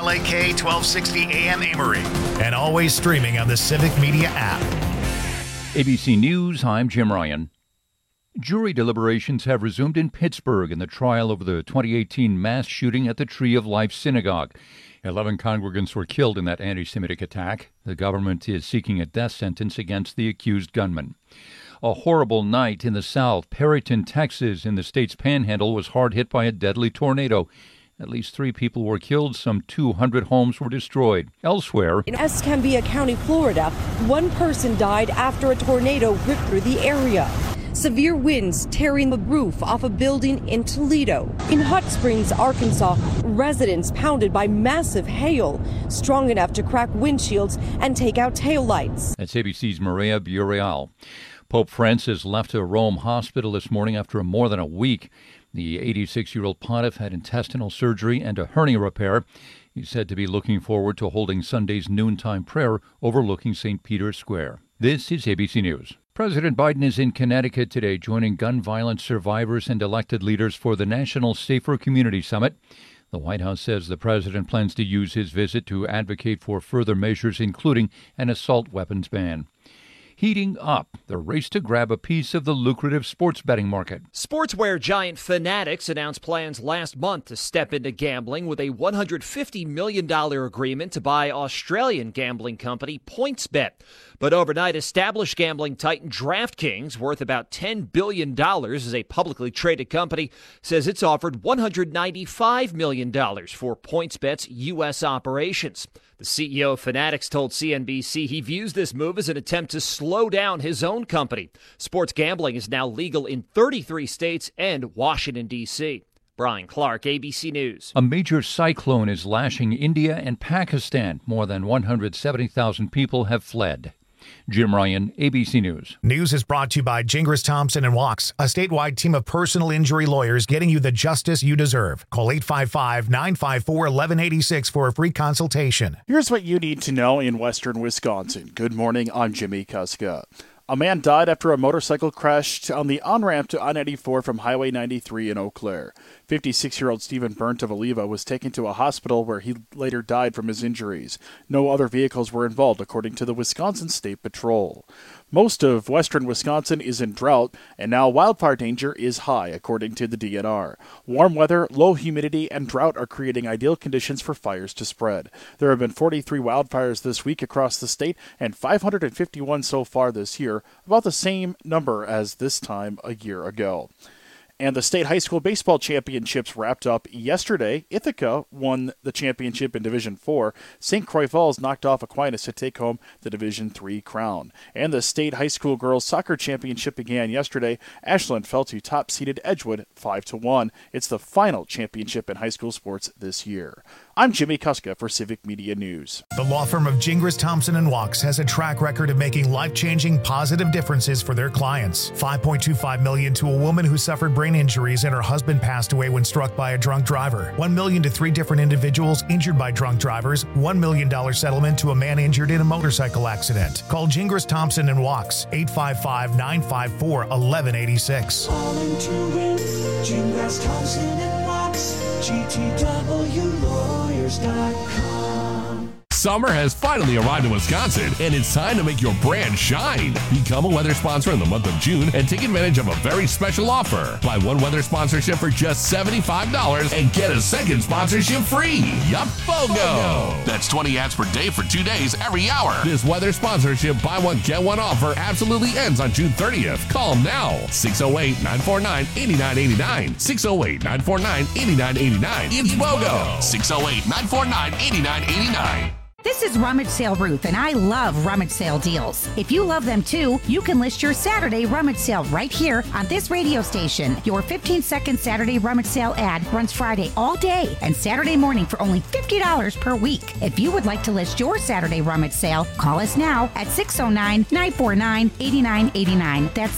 WLAK 1260 AM Amory. And always streaming on the Civic Media app. ABC News, I'm Jim Ryan. Jury deliberations have resumed in Pittsburgh in the trial over the 2018 mass shooting at the Tree of Life Synagogue. 11 congregants were killed in that anti-Semitic attack. The government is seeking a death sentence against the accused gunman. A horrible night in the South. Perryton, Texas, in the state's panhandle, was hard hit by a deadly tornado. At least 3 people were killed. Some 200 homes were destroyed. Elsewhere, in Escambia County, Florida, 1 person died after a tornado ripped through the area. Severe winds tearing the roof off a building in Toledo. In Hot Springs, Arkansas, residents pounded by massive hail, strong enough to crack windshields and take out taillights. That's ABC's Maria Burrial. Pope Francis left a Rome hospital this morning after more than a week. The 86-year-old pontiff had intestinal surgery and a hernia repair. He's said to be looking forward to holding Sunday's noontime prayer overlooking St. Peter's Square. This is ABC News. President Biden is in Connecticut today, joining gun violence survivors and elected leaders for the National Safer Community Summit. The White House says the president plans to use his visit to advocate for further measures, including an assault weapons ban. Heating up, the race to grab a piece of the lucrative sports betting market. Sportswear giant Fanatics announced plans last month to step into gambling with a $150 million agreement to buy Australian gambling company PointsBet. But overnight, established gambling titan DraftKings, worth about $10 billion as a publicly traded company, says it's offered $195 million for PointsBet's U.S. operations. The CEO of Fanatics told CNBC he views this move as an attempt to slow down his own company. Sports gambling is now legal in 33 states and Washington, D.C. Brian Clark, ABC News. A major cyclone is lashing India and Pakistan. More than 170,000 people have fled. Jim Ryan, ABC News. News is brought to you by Gingras Thompson & Walks, a statewide team of personal injury lawyers getting you the justice you deserve. Call 855-954-1186 for a free consultation. Here's what you need to know in western Wisconsin. Good morning, I'm Jimmy Kuska. A man died after a motorcycle crashed on the on-ramp to I-94 from Highway 93 in Eau Claire. 56-year-old Stephen Burnt of Oliva was taken to a hospital where he later died from his injuries. No other vehicles were involved, according to the Wisconsin State Patrol. Most of western Wisconsin is in drought, and now wildfire danger is high, according to the DNR. Warm weather, low humidity, and drought are creating ideal conditions for fires to spread. There have been 43 wildfires this week across the state, and 551 so far this year, about the same number as this time a year ago. And the state high school baseball championships wrapped up yesterday. Ithaca won the championship in Division 4. St. Croix Falls knocked off Aquinas to take home the Division 3 crown. And the state high school girls soccer championship began yesterday. Ashland fell to top-seeded Edgewood 5-1. It's the final championship in high school sports this year. I'm Jimmy Kuska for Civic Media News. The law firm of Gingras Thompson & Walks has a track record of making life-changing positive differences for their clients. $5.25 million to a woman who suffered brain injuries and her husband passed away when struck by a drunk driver. $1 million to 3 different individuals injured by drunk drivers. $1 million settlement to a man injured in a motorcycle accident. Call Gingras Thompson & Walks, 855-954-1186. All into it, Gingras Thompson & Walks, GTWlawyers.com. Summer has finally arrived in Wisconsin, and it's time to make your brand shine. Become a weather sponsor in the month of June and take advantage of a very special offer. Buy 1 weather sponsorship for just $75 and get a second sponsorship free. Yup, BOGO! That's 20 ads per day for 2 days every hour. This weather sponsorship buy one, get one offer absolutely ends on June 30th. Call now. 608-949-8989. 608-949-8989. It's BOGO. 608-949-8989. This is Rummage Sale Ruth, and I love rummage sale deals. If you love them too, you can list your Saturday rummage sale right here on this radio station. Your 15-second Saturday rummage sale ad runs Friday all day and Saturday morning for only $50 per week. If you would like to list your Saturday rummage sale, call us now at 609-949-8989. That's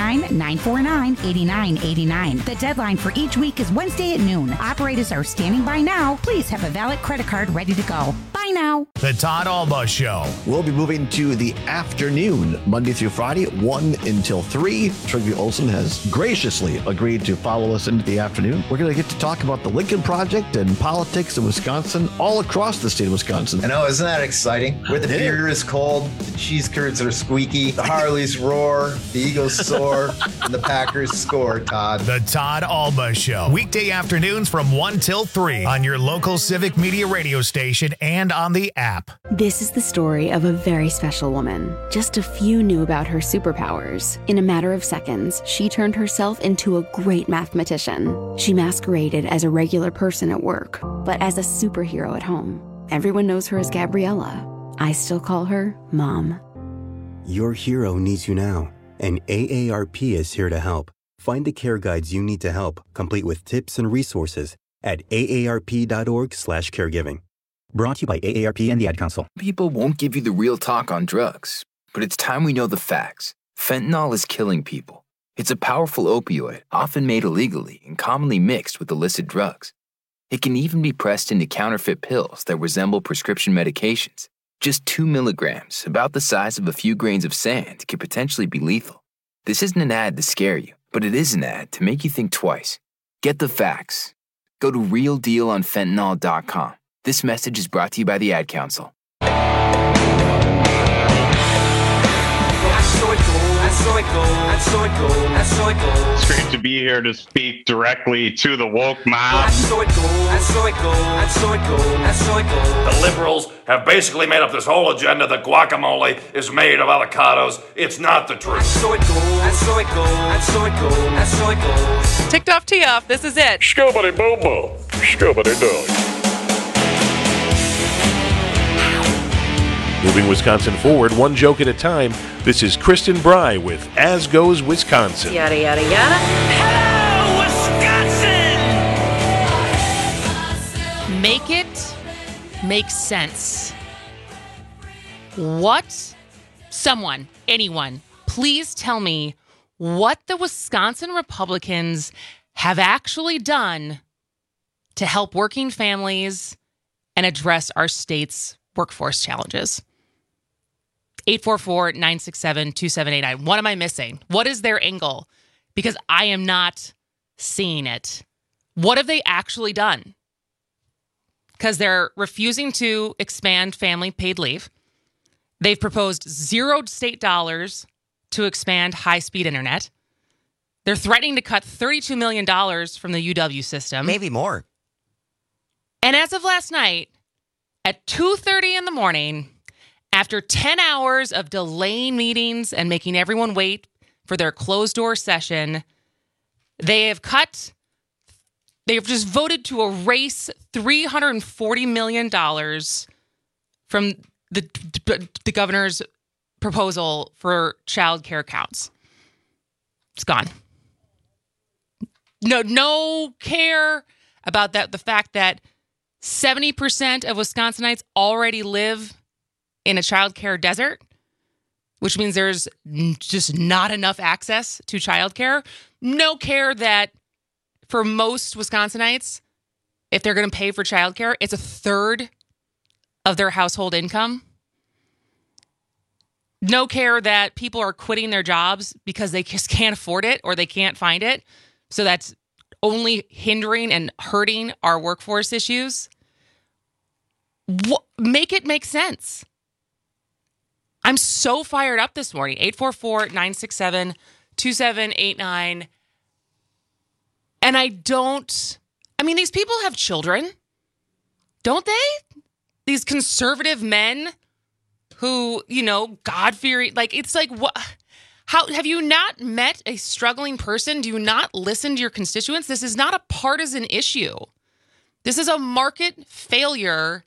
609-949-8989. The deadline for each week is Wednesday at noon. Operators are standing by now. Please have a valid credit card ready to go. Bye now. The Todd Alba Show. We'll be moving to the afternoon, Monday through Friday, 1 until 3. Trygve Olsen has graciously agreed to follow us into the afternoon. We're going to get to talk about the Lincoln Project and politics in Wisconsin, all across the state of Wisconsin. I know, isn't that exciting? Where the beer is cold, the cheese curds are squeaky, the Harleys roar, the Eagles soar, and the Packers score, Todd. The Todd Alba Show. Weekday afternoons from 1 till 3 on your local Civic Media radio station and on the app. This is the story of a very special woman. Just a few knew about her superpowers. In a matter of seconds, she turned herself into a great mathematician. She masqueraded as a regular person at work, but as a superhero at home. Everyone knows her as Gabriella. I still call her Mom. Your hero needs you now, and AARP is here to help. Find the care guides you need to help, complete with tips and resources at aarp.org/caregiving. Brought to you by AARP and the Ad Council. People won't give you the real talk on drugs, but it's time we know the facts. Fentanyl is killing people. It's a powerful opioid, often made illegally and commonly mixed with illicit drugs. It can even be pressed into counterfeit pills that resemble prescription medications. Just 2 milligrams, about the size of a few grains of sand, could potentially be lethal. This isn't an ad to scare you, but it is an ad to make you think twice. Get the facts. Go to realdealonfentanyl.com. This message is brought to you by the Ad Council. It's great to be here to speak directly to the woke mob. The liberals have basically made up this whole agenda that guacamole is made of avocados. It's not the truth. Ticked off, tee off. This is it. Scubbity boom boom. Scubbity dog. Moving Wisconsin forward, one joke at a time. This is Kristen Bry with As Goes Wisconsin. Yada, yada, yada. Hello, Wisconsin! Make it make sense. What? Someone, anyone, please tell me what the Wisconsin Republicans have actually done to help working families and address our state's workforce challenges. 844-967-2789. What am I missing? What is their angle? Because I am not seeing it. What have they actually done? Because they're refusing to expand family paid leave. They've proposed $0 state dollars to expand high-speed internet. They're threatening to cut $32 million from the UW system. Maybe more. And as of last night, at 2:30 in the morning, after 10 hours of delaying meetings and making everyone wait for their closed-door session, they've just voted to erase $340 million from the governor's proposal for child care counts. It's gone. No care about that. The fact that 70% of Wisconsinites already live in a child care desert, which means there's just not enough access to child care. No care that for most Wisconsinites, if they're going to pay for child care, it's a third of their household income. No care that people are quitting their jobs because they just can't afford it or they can't find it. So that's only hindering and hurting our workforce issues. Make it make sense. I'm so fired up this morning. 844-967-2789. And these people have children, don't they? These conservative men who, God-fearing, it's like, what? How have you not met a struggling person? Do you not listen to your constituents? This is not a partisan issue. This is a market failure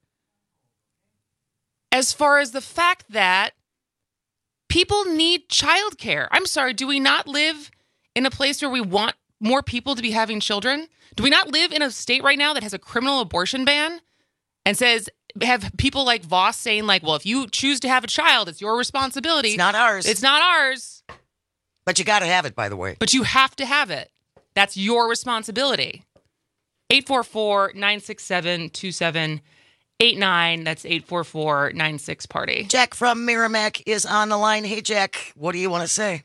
as far as the fact that people need childcare. I'm sorry, do we not live in a place where we want more people to be having children? Do we not live in a state right now that has a criminal abortion ban and have people like Voss saying well, if you choose to have a child, it's your responsibility. It's not ours. It's not ours. But you got to have it, by the way. But you have to have it. That's your responsibility. 844-967-2789. 888-678-9689. That's 844-96-PARTY. Jack from Merrimack is on the line. Hey, Jack, what do you want to say?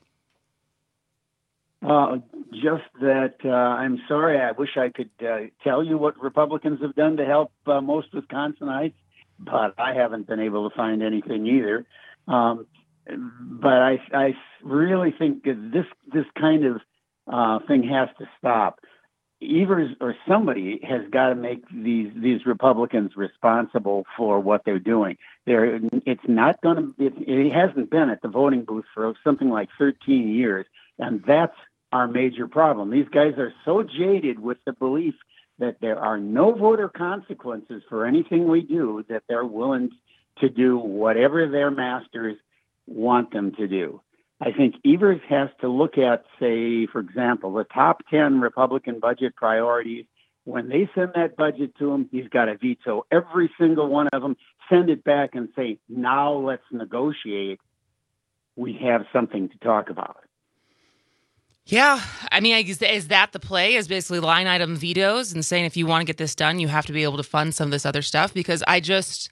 Just that I'm sorry. I wish I could tell you what Republicans have done to help most Wisconsinites, but I haven't been able to find anything either. But I really think that this kind of thing has to stop. Evers or somebody has got to make these Republicans responsible for what they're doing. It hasn't been at the voting booth for something like 13 years, and that's our major problem. These guys are so jaded with the belief that there are no voter consequences for anything we do that they're willing to do whatever their masters want them to do. I think Evers has to look at, say, for example, the top 10 Republican budget priorities. When they send that budget to him, he's got to veto every single one of them, send it back and say, now let's negotiate. We have something to talk about. Yeah. I mean, is that the play? Is basically line item vetoes and saying if you want to get this done, you have to be able to fund some of this other stuff? Because I just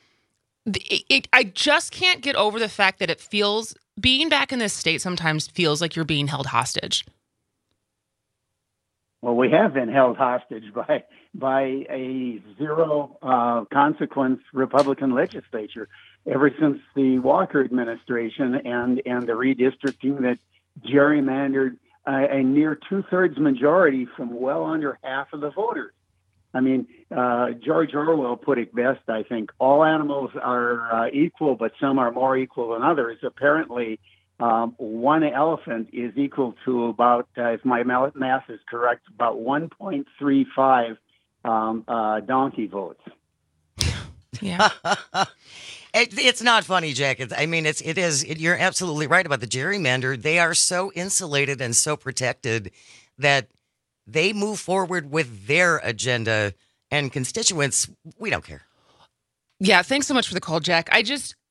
can't get over the fact that it feels, being back in this state sometimes feels like you're being held hostage. Well, we have been held hostage by a zero consequence Republican legislature ever since the Walker administration and the redistricting that gerrymandered a near 2/3 majority from well under half of the voters. I mean, George Orwell put it best, I think. All animals are equal, but some are more equal than others. Apparently, one elephant is equal to about, if my math is correct, about 1.35 donkey votes. Yeah. It's not funny, Jack. It is. You're absolutely right about the gerrymander. They are so insulated and so protected that they move forward with their agenda, and constituents, we don't care. Yeah, thanks so much for the call, Jack. I've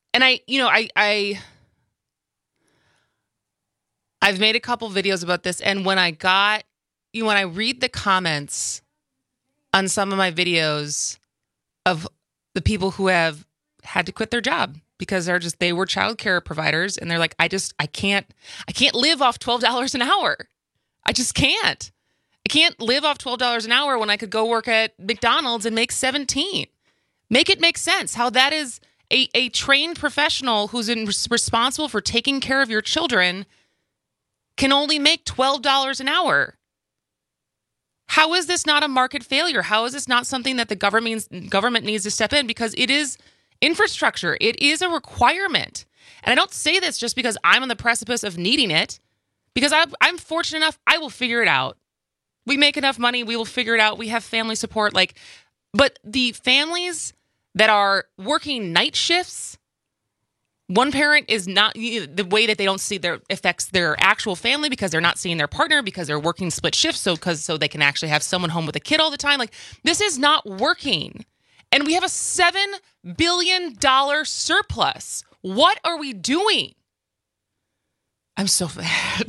made a couple videos about this, and when I read the comments on some of my videos of the people who have had to quit their job because they were childcare providers, and they're like, I can't live off $12 an hour. I just can't. I can't live off $12 an hour when I could go work at McDonald's and make $17. Make it make sense how that is a trained professional who's responsible for taking care of your children can only make $12 an hour. How is this not a market failure? How is this not something that the government needs to step in? Because it is infrastructure. It is a requirement. And I don't say this just because I'm on the precipice of needing it, because I'm fortunate enough, I will figure it out. We make enough money, we will figure it out. We have family support. But the families that are working night shifts, one parent is not, the way that they don't see affects their actual family because they're not seeing their partner because they're working split shifts so they can actually have someone home with a kid all the time. This is not working. And we have a $7 billion surplus. What are we doing? I'm so mad.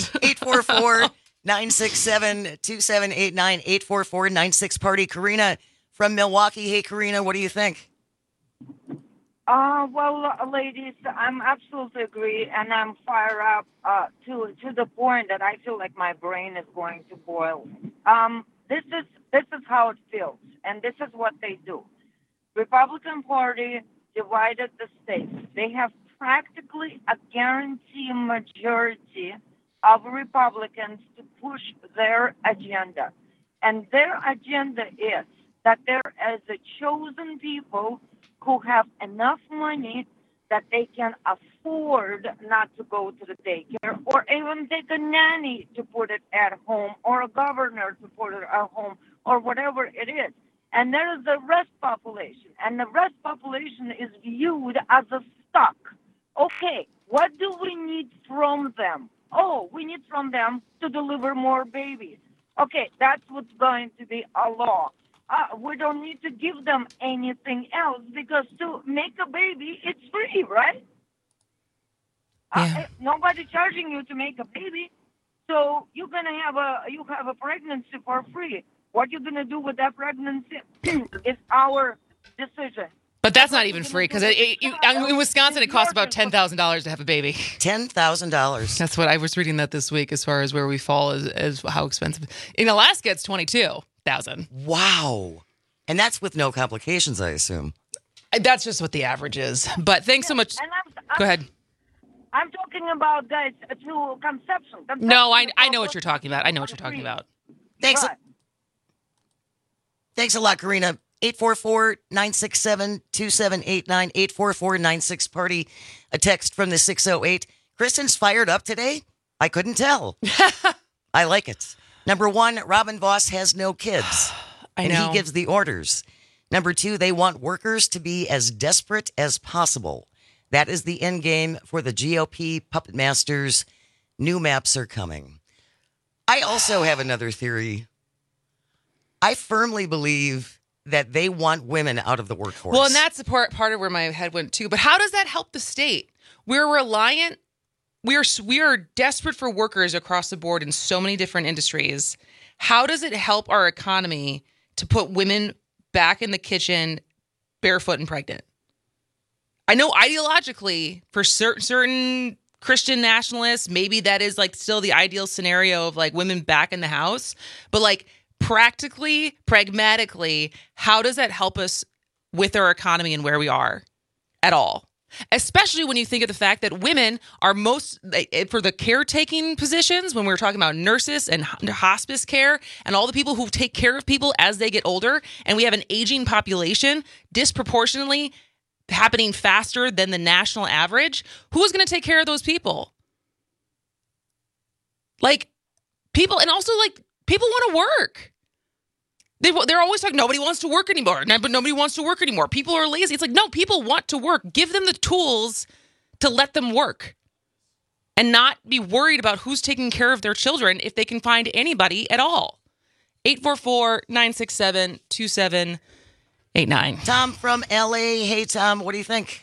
844-967-2789, 844-96-PARTY. Karina from Milwaukee. Hey, Karina, what do you think? Well, ladies, I'm absolutely agree, and I'm fired up to the point that I feel like my brain is going to boil. This is how it feels, and this is what they do. Republican Party divided the states. They have practically a guarantee majority of Republicans to push their agenda, and their agenda is that there is a chosen people who have enough money that they can afford not to go to the daycare or even take a nanny to put it at home or a governor to put it at home or whatever it is. And there is the rest population, and the rest population is viewed as a stock. Okay, what do we need from them? Oh, we need from them to deliver more babies. Okay, that's what's going to be a law. We don't need to give them anything else because to make a baby, it's free, right? Yeah. Nobody charging you to make a baby, so you're gonna have a pregnancy for free. What you're gonna do with that pregnancy is our decision. But that's not even free because in Wisconsin, it costs about $10,000 to have a baby. $10,000. That's what I was reading that this week as far as where we fall as how expensive. In Alaska, it's $22,000. Wow. And that's with no complications, I assume. That's just what the average is. But thanks so much. And Go ahead. I'm talking about, guys, to conception. No, I know what you're talking about. I know what you're talking about. Thanks. Thanks a lot, Karina. 844-967-2789, 844-96-PARTY. A text from the 608. Kristen's fired up today? I couldn't tell. I like it. Number one, Robin Voss has no kids. I know. He gives the orders. Number two, they want workers to be as desperate as possible. That is the end game for the GOP puppet masters. New maps are coming. I also have another theory. I firmly believe that they want women out of the workforce. Well, and that's the part of where my head went too. But how does that help the state? We're reliant. We are desperate for workers across the board in so many different industries. How does it help our economy to put women back in the kitchen, barefoot and pregnant? I know ideologically for certain Christian nationalists, maybe that is like still the ideal scenario of like women back in the house. But like practically, pragmatically, how does that help us with our economy and where we are at all? Especially when you think of the fact that women are most, for the caretaking positions, when we're talking about nurses and hospice care and all the people who take care of people as they get older, and we have an aging population disproportionately happening faster than the national average, who's going to take care of those people? Like, people, and also like, people want to work. They're always talking, nobody wants to work anymore. But nobody wants to work anymore. People are lazy. It's like, no, people want to work. Give them the tools to let them work and not be worried about who's taking care of their children if they can find anybody at all. 844-967-2789. Tom from LA. Hey, Tom, what do you think?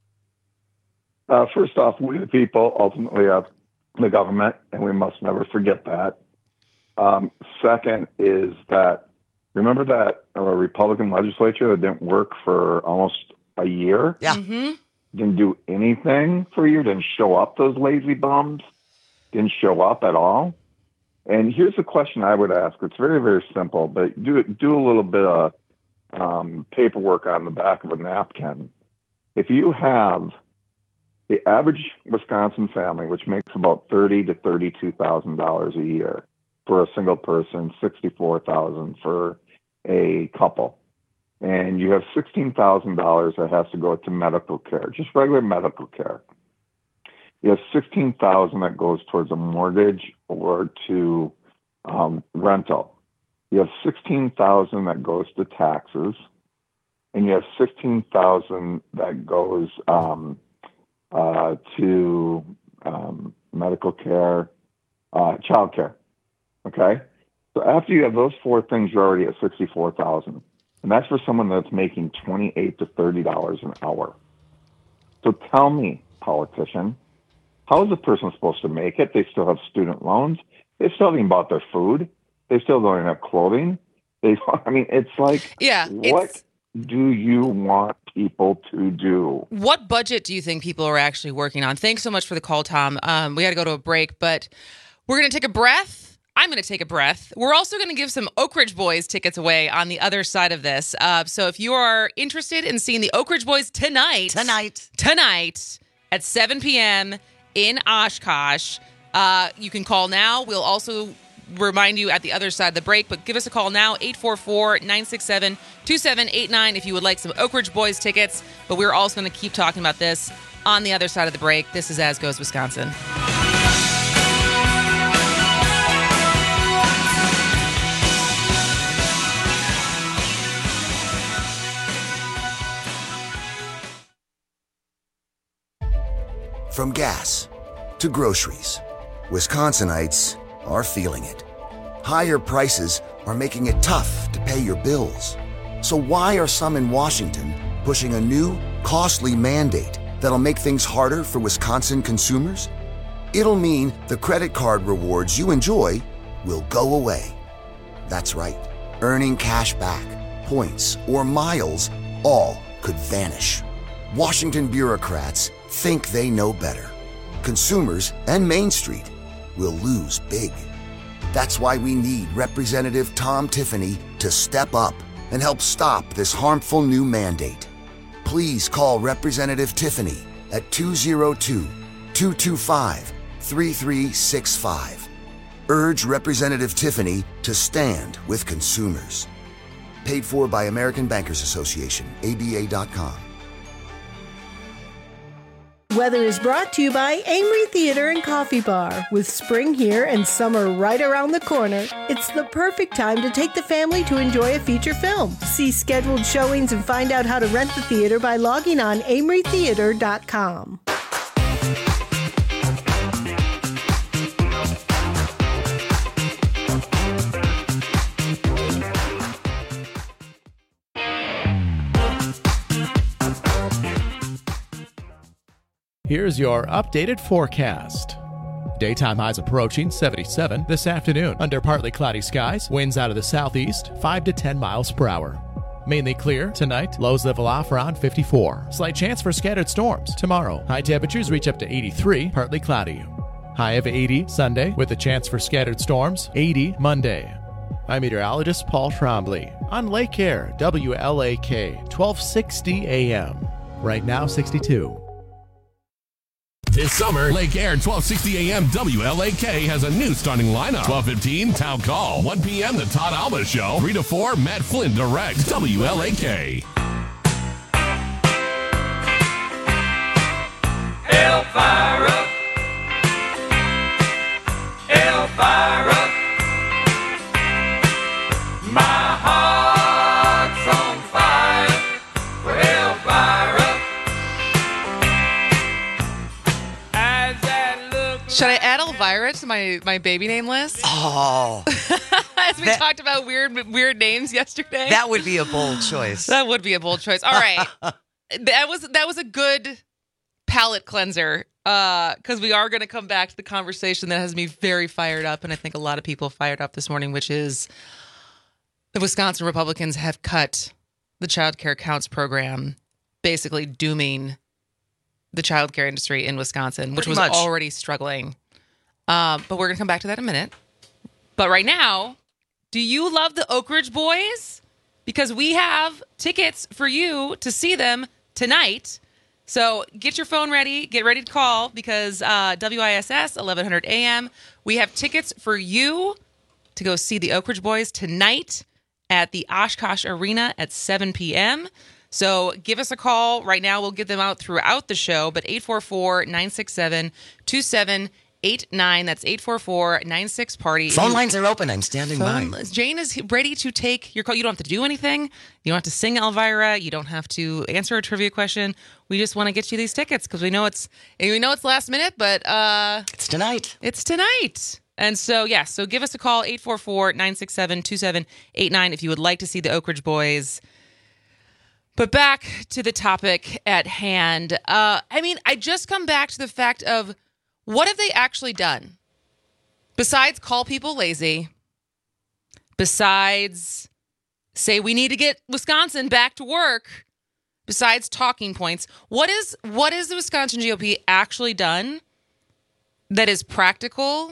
First off, we the people ultimately have the government, and we must never forget that. Second is that, remember that Republican legislature that didn't work for almost a year? Yeah. Mm-hmm. Didn't do anything for you, didn't show up, those lazy bums, didn't show up at all. And here's the question I would ask. It's very, very simple, but do a little bit of paperwork on the back of a napkin. If you have the average Wisconsin family, which makes about $30,000 to $32,000 a year, for a single person, $64,000 for a couple. And you have $16,000 that has to go to medical care, just regular medical care. You have $16,000 that goes towards a mortgage or to rental. You have $16,000 that goes to taxes, and you have $16,000 that goes to medical care, child care. Okay, so after you have those four things, you're already at $64,000, and that's for someone that's making $28 to $30 an hour. So tell me, politician, how is a person supposed to make it? They still have student loans. They still haven't bought their food. They still don't have clothing. It's like, what do you want people to do? What budget do you think people are actually working on? Thanks so much for the call, Tom. We got to go to a break, but we're going to take a breath. I'm going to take a breath. We're also going to give some Oak Ridge Boys tickets away on the other side of this. So if you are interested in seeing the Oak Ridge Boys tonight at 7 p.m. in Oshkosh, you can call now. We'll also remind you at the other side of the break, but give us a call now, 844-967-2789 if you would like some Oak Ridge Boys tickets. But we're also going to keep talking about this on the other side of the break. This is As Goes Wisconsin. From gas to groceries, Wisconsinites are feeling it. Higher prices are making it tough to pay your bills. So why are some in Washington pushing a new, costly mandate that'll make things harder for Wisconsin consumers? It'll mean the credit card rewards you enjoy will go away. That's right. Earning cash back, points, or miles all could vanish. Washington bureaucrats think they know better. Consumers and Main Street will lose big. That's why we need Representative Tom Tiffany to step up and help stop this harmful new mandate. Please call Representative Tiffany at 202-225-3365. Urge Representative Tiffany to stand with consumers. Paid for by American Bankers Association, ABA.com. Weather is brought to you by Amory Theater and Coffee Bar. With spring here and summer right around the corner, it's the perfect time to take the family to enjoy a feature film. See scheduled showings and find out how to rent the theater by logging on amorytheater.com. Here's your updated forecast. Daytime highs approaching 77 this afternoon. Under partly cloudy skies, winds out of the southeast, 5 to 10 miles per hour. Mainly clear tonight, lows level off around 54. Slight chance for scattered storms tomorrow. High temperatures reach up to 83, partly cloudy. High of 80 Sunday, with a chance for scattered storms, 80 Monday. I'm meteorologist Paul Trombley on Lake Air, WLAK, 1260 AM. Right now, 62. This summer, Lake Air 1260 AM WLAK has a new starting lineup. 12:15 Town Call. 1 p.m. The Todd Alba Show. 3 to 4 Matt Flynn directs WLAK. Elvira, Elvira, my heart's on fire for Elvira. Should I add Elvira to my baby name list? Oh. As we talked about weird names yesterday. That would be a bold choice. That would be a bold choice. All right. That was a good palate cleanser because we are going to come back to the conversation that has me very fired up, and I think a lot of people fired up this morning, which is the Wisconsin Republicans have cut the Child Care Counts program, basically dooming the childcare industry in Wisconsin, which was already struggling. But we're going to come back to that in a minute. But right now, do you love the Oak Ridge Boys? Because we have tickets for you to see them tonight. So get your phone ready. Get ready to call because WISS, 1100 AM. We have tickets for you to go see the Oak Ridge Boys tonight at the Oshkosh Arena at 7 p.m., so give us a call. Right now, we'll get them out throughout the show, but 844-967-2789. That's 844-96-PARTY. Phone lines are open. I'm standing by. Jane is ready to take your call. You don't have to do anything. You don't have to sing Elvira. You don't have to answer a trivia question. We just want to get you these tickets because we know it's last minute, but it's tonight. It's tonight. And so, so give us a call, 844-967-2789 if you would like to see the Oak Ridge Boys. But back to the topic at hand. I just come back to the fact of what have they actually done? Besides call people lazy, besides say we need to get Wisconsin back to work, besides talking points, what is the Wisconsin GOP actually done that is practical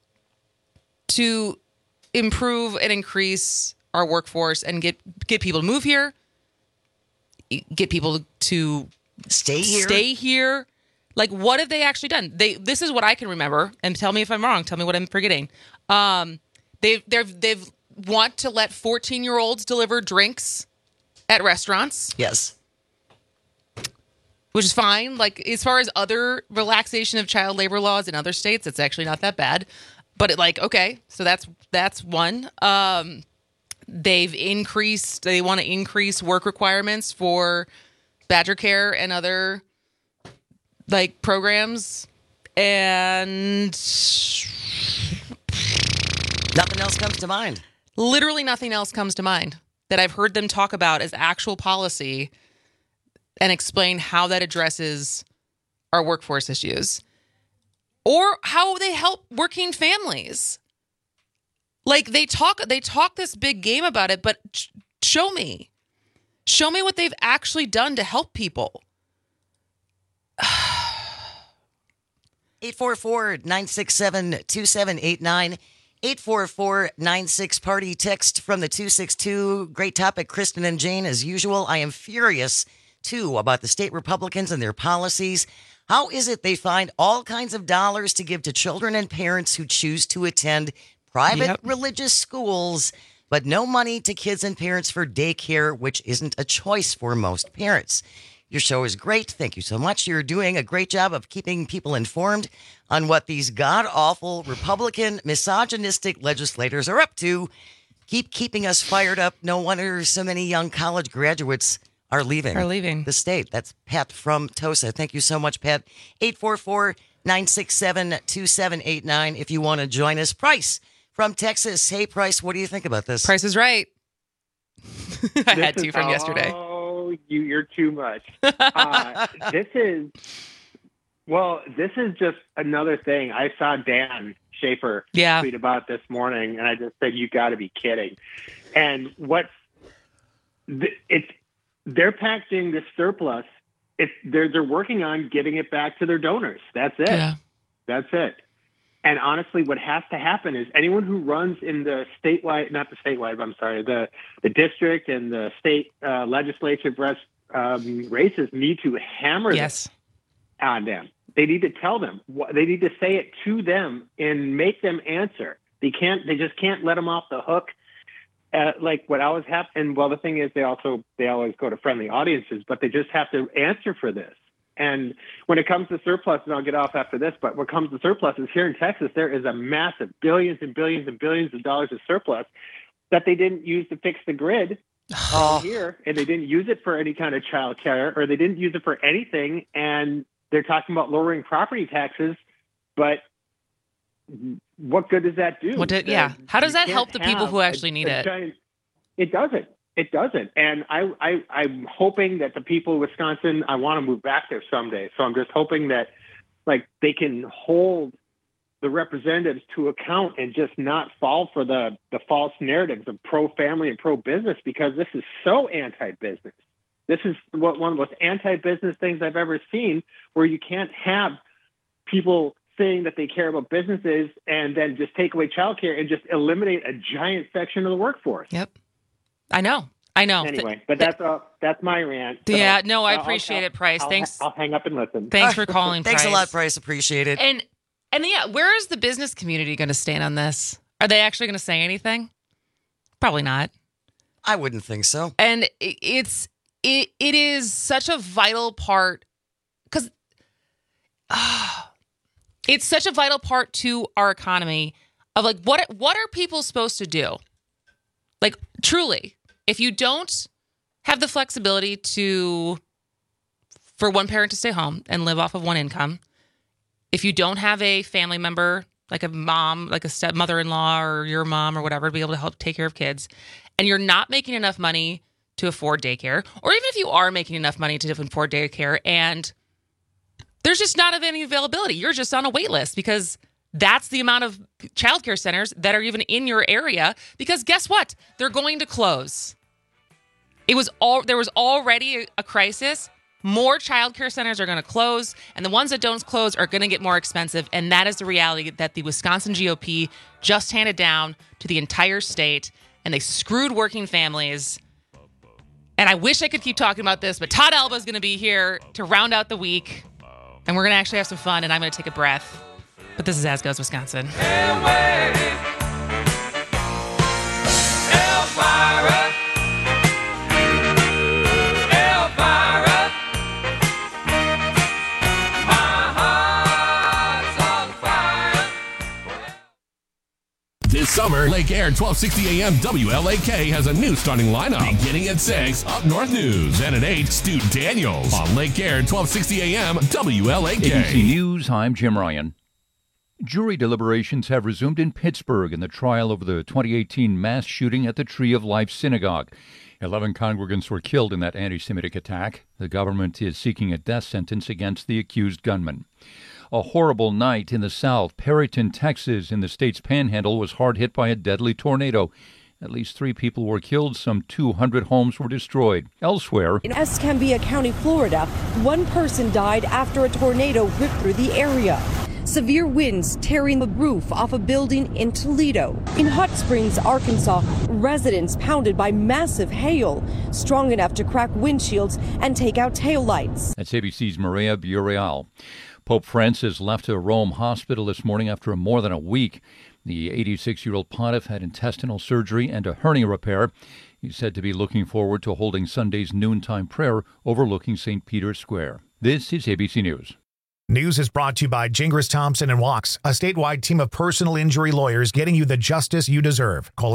to improve and increase our workforce and get people to move here? Get people to stay here. Like, what have they actually done? This is what I can remember, and tell me if I'm wrong. Tell me what I'm forgetting. They've want to let 14-year-olds deliver drinks at restaurants. Yes, which is fine. Like, as far as other relaxation of child labor laws in other states, it's actually not that bad. But okay, so that's one. They want to increase work requirements for Badger Care and other programs, and nothing else comes to mind. Literally nothing else comes to mind that I've heard them talk about as actual policy and explain how that addresses our workforce issues or how they help working families. Like, they talk this big game about it, but show me. Show me what they've actually done to help people. 844-967-2789. 844-96-PARTY. Text from the 262. Great topic, Kristen and Jane. As usual, I am furious, too, about the state Republicans and their policies. How is it they find all kinds of dollars to give to children and parents who choose to attend private religious schools, but no money to kids and parents for daycare, which isn't a choice for most parents? Your show is great. Thank you so much. You're doing a great job of keeping people informed on what these god-awful Republican misogynistic legislators are up to. Keep keeping us fired up. No wonder so many young college graduates are leaving the state. That's Pat from Tosa. Thank you so much, Pat. 844-967-2789 if you want to join us. Price from Texas. Hey, Price, what do you think about this? Price is right. I had to from yesterday. You're too much. This is just another thing. I saw Dan Schaefer tweet about this morning, and I just said, you got to be kidding. And they're packaging this surplus. They're working on getting it back to their donors. That's it. Yeah. That's it. And honestly, what has to happen is anyone who runs in the the district and the state legislative races need to hammer this on them. They need to tell them. They need to say it to them and make them answer. They just can't let them off the hook. Like what always happens. And well, the thing is, they always go to friendly audiences, but they just have to answer for this. And when it comes to surplus, and I'll get off after this, but when it comes to surpluses here in Texas, there is a massive billions and billions and billions of dollars of surplus that they didn't use to fix the grid here, and they didn't use it for any kind of child care, or they didn't use it for anything. And they're talking about lowering property taxes, but what good does that do? How does that help the people who actually need it? It doesn't. It doesn't. And I'm hoping that the people of Wisconsin, I want to move back there someday. So I'm just hoping that they can hold the representatives to account and just not fall for the false narratives of pro-family and pro-business, because this is so anti-business. This is one of the most anti-business things I've ever seen, where you can't have people saying that they care about businesses and then just take away childcare and just eliminate a giant section of the workforce. Yep. I know. Anyway, but that's my rant. So I appreciate it, Price. Thanks. I'll hang up and listen. Thanks for calling, Price. Thanks a lot, Price. Appreciate it. And where is the business community going to stand on this? Are they actually going to say anything? Probably not. I wouldn't think so. And it is such a vital part, because it's such a vital part to our economy of what are people supposed to do? Truly, if you don't have the flexibility for one parent to stay home and live off of one income, if you don't have a family member, like a mom, like a stepmother-in-law or your mom or whatever, to be able to help take care of kids, and you're not making enough money to afford daycare, or even if you are making enough money to afford daycare and there's just not any availability, you're just on a wait list, because that's the amount of childcare centers that are even in your area, because guess what? They're going to close. There was already a crisis. More childcare centers are going to close, and the ones that don't close are going to get more expensive. And that is the reality that the Wisconsin GOP just handed down to the entire state, and they screwed working families. And I wish I could keep talking about this, but Todd Alba is going to be here to round out the week, and we're going to actually have some fun, and I'm going to take a breath. But this is As Goes Wisconsin. This summer, Lake Air 1260 AM WLAK has a new starting lineup. Beginning at 6, Up North News. And at 8, Stu Daniels on Lake Air 1260 AM WLAK. ABC News, I'm Jim Ryan. Jury deliberations have resumed in Pittsburgh in the trial over the 2018 mass shooting at the Tree of Life Synagogue. 11 congregants were killed in that anti-Semitic attack. The government is seeking a death sentence against the accused gunman. A horrible night in the South. Perryton, Texas, in the state's panhandle, was hard hit by a deadly tornado. At least 3 people were killed. Some 200 homes were destroyed. Elsewhere, in Escambia County, Florida, 1 person died after a tornado ripped through the area. Severe winds tearing the roof off a building in Toledo. In Hot Springs, Arkansas, residents pounded by massive hail, strong enough to crack windshields and take out taillights. That's ABC's Maria Burial. Pope Francis left a Rome hospital this morning after more than a week. The 86-year-old pontiff had intestinal surgery and a hernia repair. He's said to be looking forward to holding Sunday's noontime prayer overlooking St. Peter's Square. This is ABC News. News is brought to you by Gingras Thompson & Walks, a statewide team of personal injury lawyers getting you the justice you deserve. Call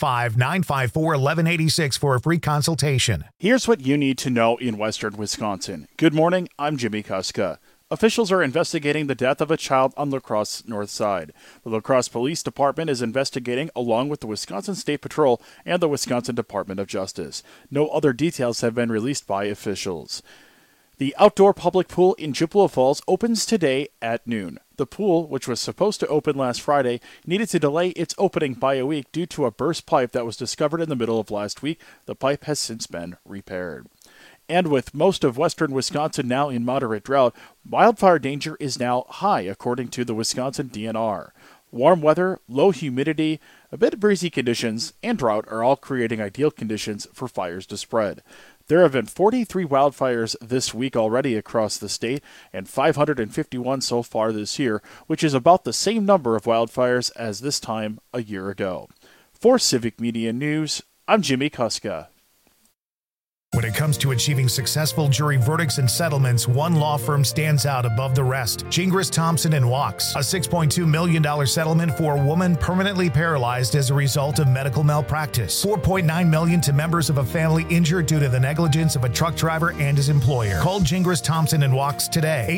855-954-1186 for a free consultation. Here's what you need to know in western Wisconsin. Good morning, I'm Jimmy Kuska. Officials are investigating the death of a child on La Crosse North Side. The La Crosse Police Department is investigating along with the Wisconsin State Patrol and the Wisconsin Department of Justice. No other details have been released by officials. The outdoor public pool in Chippewa Falls opens today at noon. The pool, which was supposed to open last Friday, needed to delay its opening by a week due to a burst pipe that was discovered in the middle of last week. The pipe has since been repaired. And with most of western Wisconsin now in moderate drought, wildfire danger is now high, according to the Wisconsin DNR. Warm weather, low humidity, a bit of breezy conditions, and drought are all creating ideal conditions for fires to spread. There have been 43 wildfires this week already across the state, and 551 so far this year, which is about the same number of wildfires as this time a year ago. For Civic Media News, I'm Jimmy Kuska. When it comes to achieving successful jury verdicts and settlements, one law firm stands out above the rest. Gingras Thompson & Walks, a $6.2 million settlement for a woman permanently paralyzed as a result of medical malpractice. $4.9 million to members of a family injured due to the negligence of a truck driver and his employer. Call Gingras Thompson & Walks today,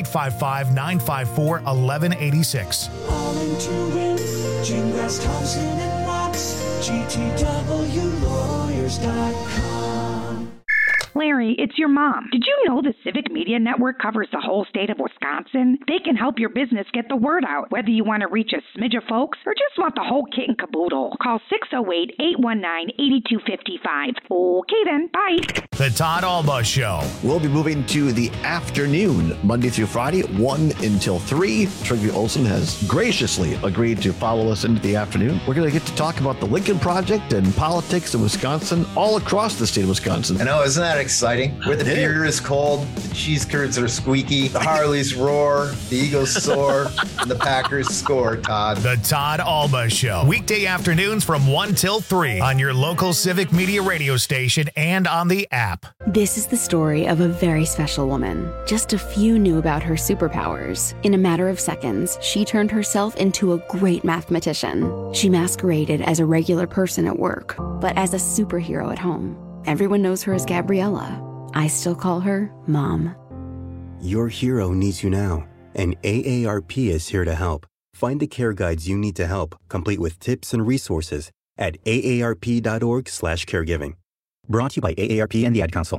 855-954-1186. All in to win, Gingras Thompson & Walks, GTWlawyers.com. Larry, it's your mom. Did you know the Civic Media Network covers the whole state of Wisconsin? They can help your business get the word out, whether you want to reach a smidge of folks or just want the whole kit and caboodle. Call 608-819-8255. Okay then, bye. The Todd Alba Show. We'll be moving to the afternoon, Monday through Friday, 1 until 3. Trygve Olsen has graciously agreed to follow us into the afternoon. We're going to get to talk about the Lincoln Project and politics in Wisconsin, all across the state of Wisconsin. I know, isn't that exciting? Where the beer is cold, the cheese curds are squeaky, the Harleys roar, the Eagles soar, and the Packers score, Todd. The Todd Alba Show. Weekday afternoons from 1 till 3 on your local Civic Media radio station and on the app. This is the story of a very special woman. Just a few knew about her superpowers. In a matter of seconds, she turned herself into a great mathematician. She masqueraded as a regular person at work, but as a superhero at home. Everyone knows her as Gabriella. I still call her Mom. Your hero needs you now, and AARP is here to help. Find the care guides you need to help, complete with tips and resources at aarp.org/caregiving. Brought to you by AARP and the Ad Council.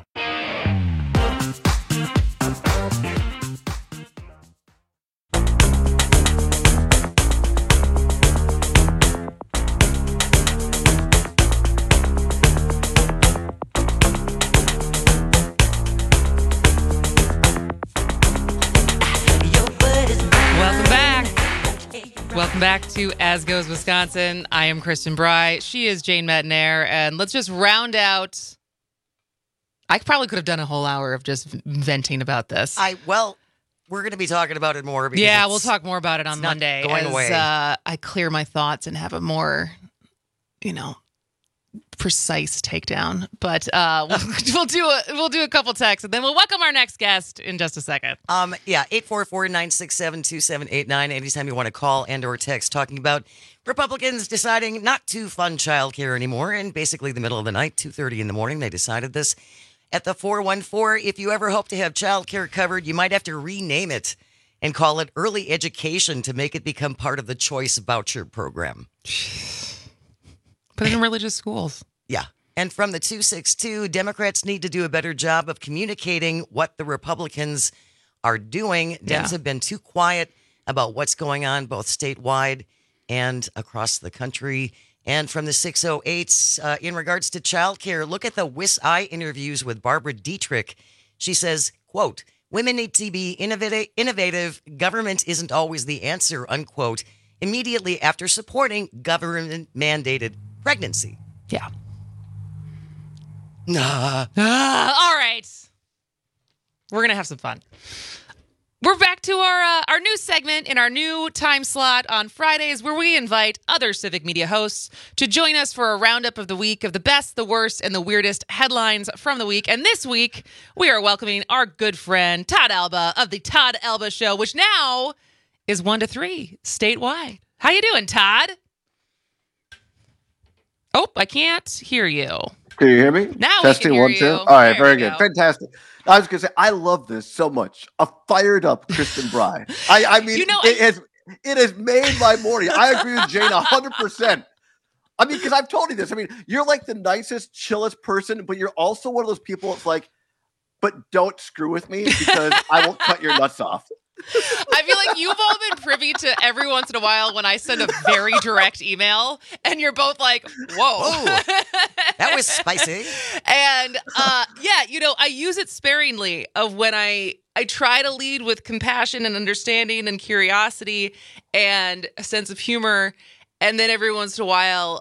Welcome back to As Goes Wisconsin. I am Kristen Bry. She is Jane Metnair. And let's just round out. I probably could have done a whole hour of just venting about this. Well, we're going to be talking about it more. Yeah, we'll talk more about it on Monday. Going away. I clear my thoughts and have a more, precise takedown. But we'll do a couple texts and then we'll welcome our next guest in just a second. 844-967-2789. Anytime you want to call and or text talking about Republicans deciding not to fund childcare anymore. And basically the middle of the night, 2:30 in the morning, they decided this. At the 414, if you ever hope to have childcare covered, you might have to rename it and call it early education to make it become part of the choice voucher program. Put it in religious schools. Yeah. And from the 262, Democrats need to do a better job of communicating what the Republicans are doing. Dems have been too quiet about what's going on both statewide and across the country. And from the 608s, in regards to childcare, look at the WIS-I interviews with Barbara Dietrich. She says, quote, women need to be innovative. Government isn't always the answer, unquote, immediately after supporting government-mandated pregnancy. Yeah. Nah. All right. We're going to have some fun. We're back to our new segment in our new time slot on Fridays where we invite other Civic Media hosts to join us for a roundup of the week of the best, the worst, and the weirdest headlines from the week. And this week, we are welcoming our good friend Todd Alba of the Todd Alba Show, which now is 1 to 3 statewide. How you doing, Todd? Oh, I can't hear you. Can you hear me? Now Testing, we can hear 1, 2. you. All right, There very we good. go. Fantastic. I was going to say, I love this so much. A fired up Kristen Bry. I mean, it has made my morning. I agree with Jane 100%. I mean, because I've told you this. I mean, you're like the nicest, chillest person, but you're also one of those people that's like, but don't screw with me because I will cut your nuts off. I feel like you've all been privy to every once in a while when I send a very direct email and you're both like, whoa. That was spicy. And yeah, you know, I use it sparingly of when I try to lead with compassion and understanding and curiosity and a sense of humor. And then every once in a while,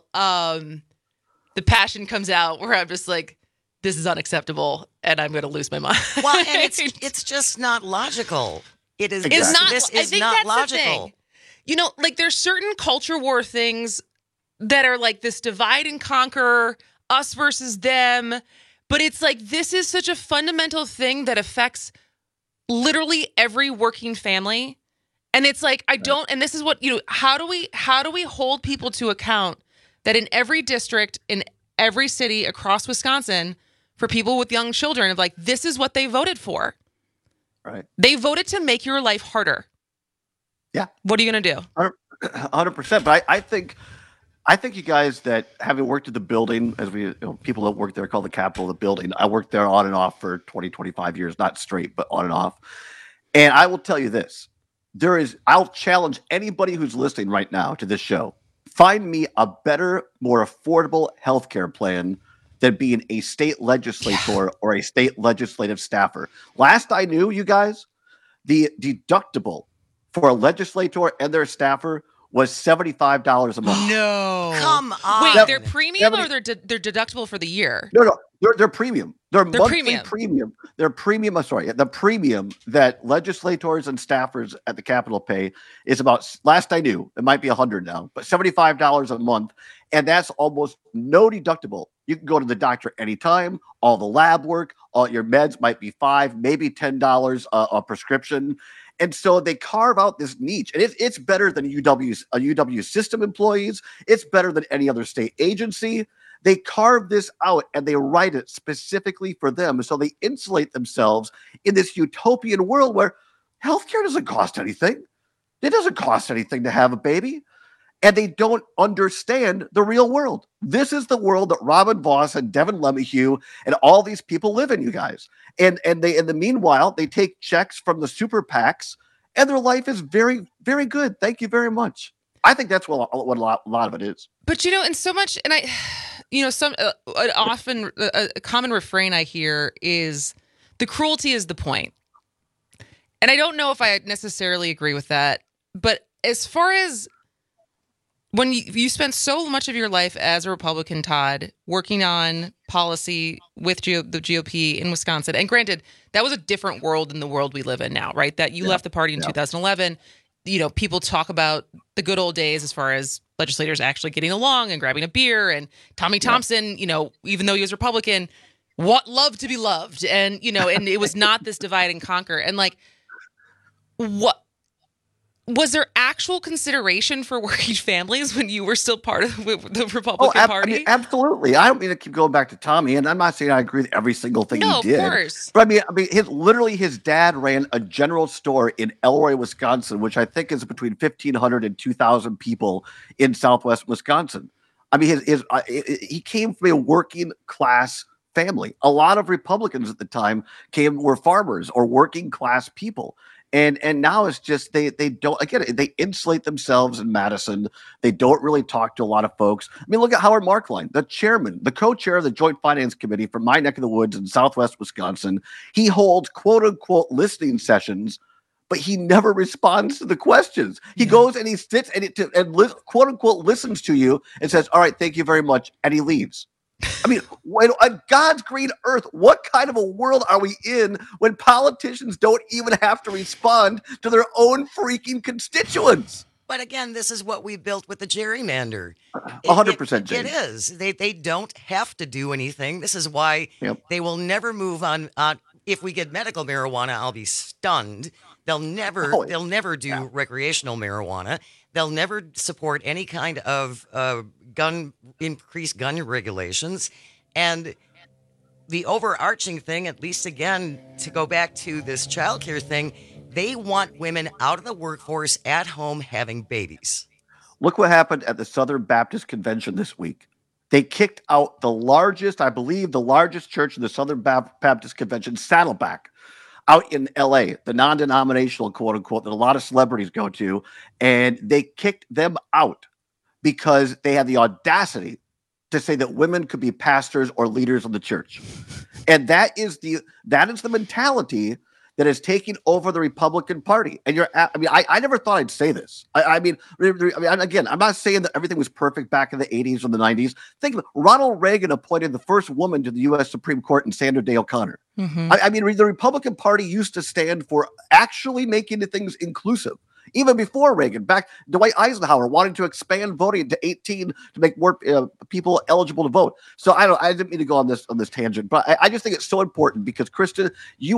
the passion comes out where I'm just like, this is unacceptable and I'm going to lose my mind. Well, and it's just not logical. It is. It's not. This I is think not that's logical. the thing. You know, like there's certain culture war things that are like this divide and conquer, us versus them. But it's like this is such a fundamental thing that affects literally every working family. And it's like I don't. And this is what, you know. How do we hold people to account that in every district, in every city across Wisconsin, for people with young children, of like this is what they voted for. Right. They voted to make your life harder. Yeah. What are you going to do? 100%. But I think you guys that having worked at the building, as people that work there call the Capitol the building. I worked there on and off for 20, 25 years, not straight, but on and off. And I will tell you this. I'll challenge anybody who's listening right now to this show. Find me a better, more affordable healthcare plan than being a state legislator or a state legislative staffer. Last I knew, you guys, the deductible for a legislator and their staffer was $75 a month. No. Come on. Wait, their premium or their deductible for the year? No. They're premium. Their monthly premium. Their premium. I'm sorry. The premium that legislators and staffers at the Capitol pay is about, last I knew, it might be $100 now, but $75 a month. And that's almost no deductible. You can go to the doctor anytime. All the lab work, all your meds might be $5, maybe $10 a prescription. And so they carve out this niche, and it's better than UW system employees. It's better than any other state agency. They carve this out and they write it specifically for them. So they insulate themselves in this utopian world where healthcare doesn't cost anything. It doesn't cost anything to have a baby. And they don't understand the real world. This is the world that Robin Voss and Devin LeMahieu and all these people live in, you guys. And they, in the meanwhile, they take checks from the super PACs, and their life is very, very good. Thank you very much. I think that's what a lot of it is. But you know, and so much, and often a common refrain I hear is the cruelty is the point. And I don't know if I necessarily agree with that. But as far as when you spent so much of your life as a Republican, Todd, working on policy with the GOP in Wisconsin, and granted, that was a different world than the world we live in now, right? That you left the party in 2011. You know, people talk about the good old days as far as legislators actually getting along and grabbing a beer. And Tommy Thompson, you know, even though he was Republican, loved to be loved. And, you know, and it was not this divide and conquer. And like, what? Was there actual consideration for working families when you were still part of the Republican Party? I mean, absolutely. I don't mean to keep going back to Tommy, and I'm not saying I agree with every single thing he did. No, of course. But I mean, his dad ran a general store in Elroy, Wisconsin, which I think is between 1,500 and 2,000 people in Southwest Wisconsin. I mean, he came from a working class family. A lot of Republicans at the time were farmers or working class people. And now it's just they don't, again, they insulate themselves in Madison. They don't really talk to a lot of folks. I mean, look at Howard Markline, the co-chair of the Joint Finance Committee from my neck of the woods in Southwest Wisconsin. He holds quote unquote listening sessions, but he never responds to the questions. He goes and he sits and quote unquote listens to you and says, "All right, thank you very much," and he leaves. I mean, on God's green earth, what kind of a world are we in when politicians don't even have to respond to their own freaking constituents? But again, this is what we built with the gerrymander. 100%. It is. They don't have to do anything. This is why they will never move on. If we get medical marijuana, I'll be stunned. They'll never do recreational marijuana. They'll never support any kind of increased gun regulations. And the overarching thing, at least again, to go back to this childcare thing, they want women out of the workforce at home having babies. Look what happened at the Southern Baptist Convention this week. They kicked out the largest church in the Southern Baptist Convention, Saddleback, out in LA, the non-denominational, quote unquote, that a lot of celebrities go to. And they kicked them out because they had the audacity to say that women could be pastors or leaders of the church. And that is the mentality that is taking over the Republican Party. And I never thought I'd say this. I mean, again, I'm not saying that everything was perfect back in the 80s or the 90s. Think of it. Ronald Reagan appointed the first woman to the U.S. Supreme Court in Sandra Day O'Connor. Mm-hmm. I mean, the Republican Party used to stand for actually making the things inclusive. Even before Reagan, back Dwight Eisenhower wanting to expand voting to 18 to make more people eligible to vote. So I didn't mean to go on this tangent, but I just think it's so important because Kristen,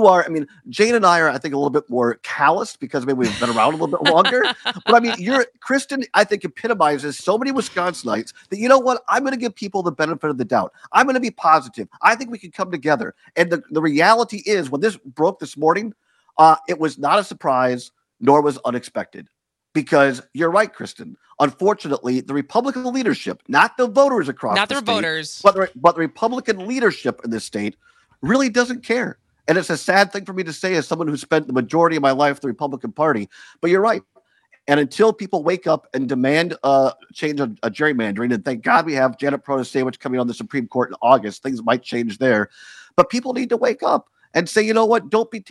Jane and I are, I think, a little bit more calloused because maybe we've been around a little bit longer. But I mean, Kristen, I think, epitomizes so many Wisconsinites that, you know what, I'm going to give people the benefit of the doubt. I'm going to be positive. I think we can come together. And the reality is, when this broke this morning, it was not a surprise, nor was unexpected. Because you're right, Kristen. Unfortunately, the Republican leadership, not the voters across the state, voters, but the Republican leadership in this state really doesn't care. And it's a sad thing for me to say as someone who spent the majority of my life in the Republican Party. But you're right. And until people wake up and demand change of gerrymandering, and thank God we have Janet Protasewicz coming on the Supreme Court in August, things might change there. But people need to wake up and say, you know what, don't be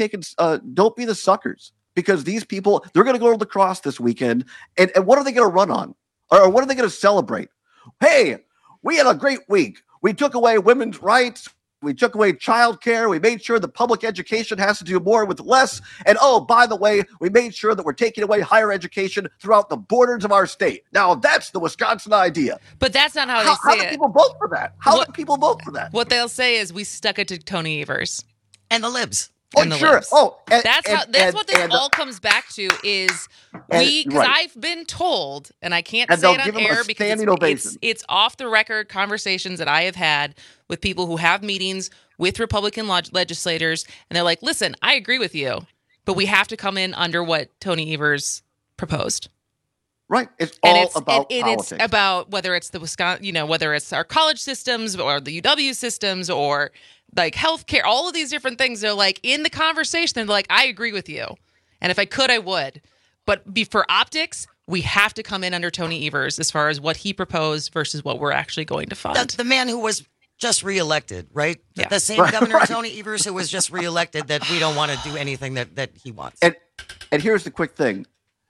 the suckers. Because these people, they're going to go to La Crosse this weekend. And what are they going to run on? Or what are they going to celebrate? Hey, we had a great week. We took away women's rights. We took away childcare. We made sure the public education has to do more with less. And oh, by the way, we made sure that we're taking away higher education throughout the borders of our state. Now, that's the Wisconsin idea. But that's not how they say it. How do people vote for that? How do people vote for that? What they'll say is we stuck it to Tony Evers. And the libs. Oh, sure. Oh, that's what this all comes back to is because I've been told, and I can't say it on air because it's off the record conversations that I have had with people who have meetings with Republican legislators, and they're like, listen, I agree with you, but we have to come in under what Tony Evers proposed. Right. It's all about politics. It's about whether it's the Wisconsin, whether it's our college systems or the UW systems or like healthcare, all of these different things. They're like in the conversation. They're like, I agree with you. And if I could, I would. But for optics, we have to come in under Tony Evers as far as what he proposed versus what we're actually going to fund. The man who was just reelected, right? Yeah. The same Governor Tony Evers who was just reelected that we don't want to do anything that he wants. And here's the quick thing.